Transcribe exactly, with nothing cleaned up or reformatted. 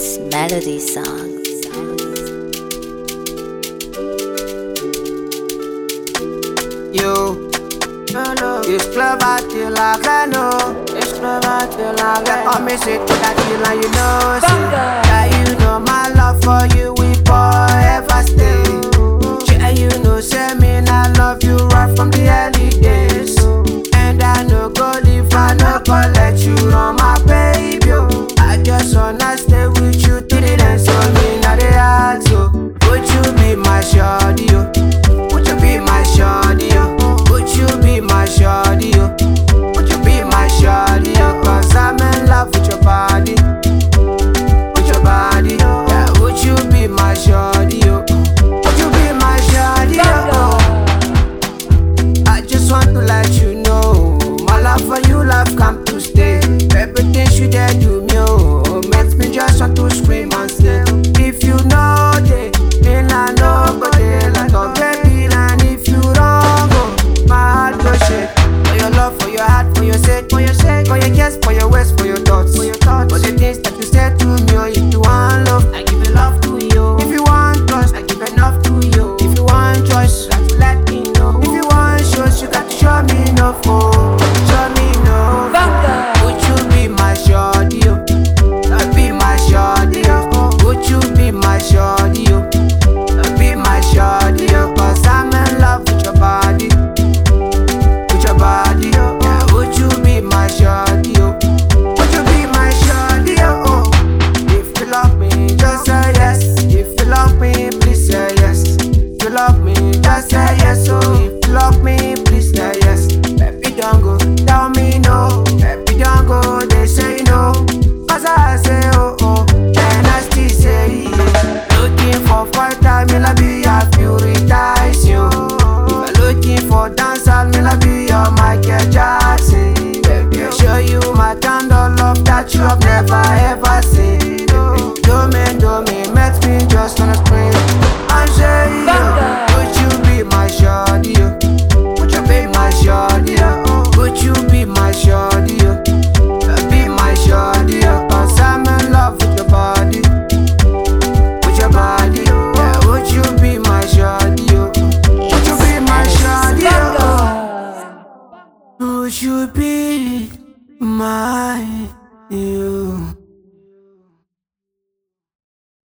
It's Melody Songs. You, it's clever till I can know. It's clever till I can know. Me sit to that hill and you know, see that you know my love for you will forever stay. Yeah, you know, say me I love you right from the early days, and I no go leave, I no go let you run.